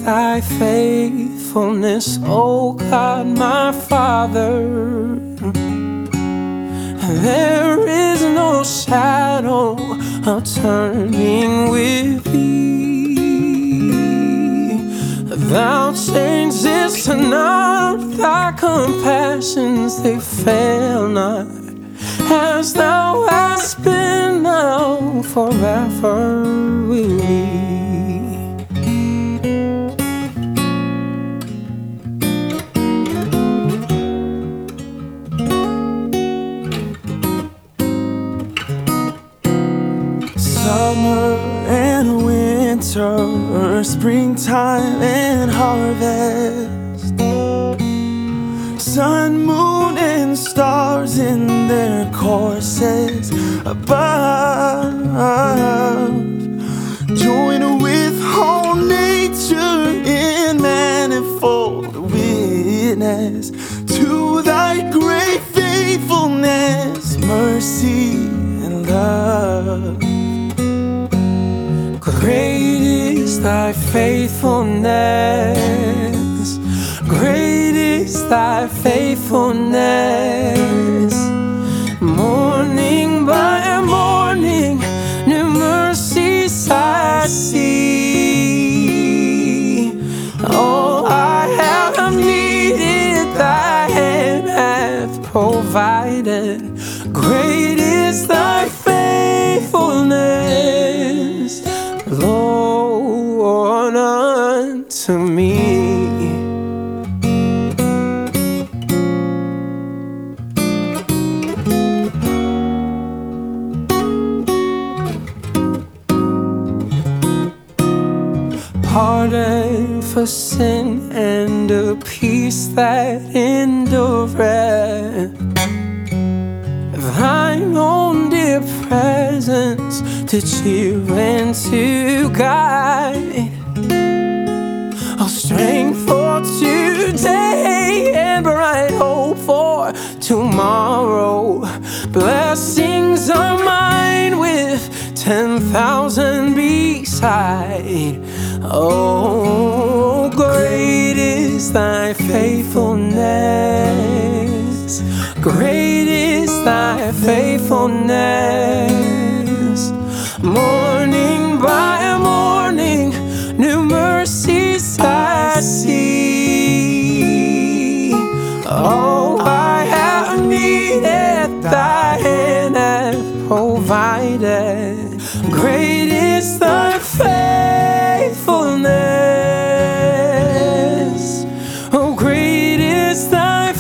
thy faithfulness, O God, my Father. There is no shadow of turning with thee. Thou changest not, thy compassions, they fail not. As thou hast been, now forever will be. Summer and winter, springtime and harvest, sun, moon, and stars in their courses above, join with whole nature in manifold witness to thy great faithfulness, mercy, and love. Great is thy faithfulness, great is thy faithfulness. Morning by morning, new mercies I see. All I have needed, thy hand hath provided. Great is thy faithfulness, Lord, unto me. Pardon for sin and a peace that endureth, thine own dear presence to cheer and to guide. Oh, strength for today and bright hope for tomorrow. Blessings are mine with 10,000 beside. Oh, great is thy faithfulness, great is thy faithfulness. Morning by morning, new mercies I see. All I have needed, thy hand hath provided. Great is thy faithfulness. Oh, great is thy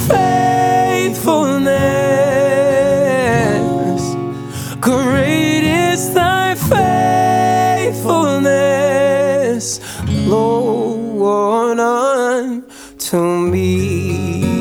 faithfulness. Great is thy faithfulness, Lord, unto me.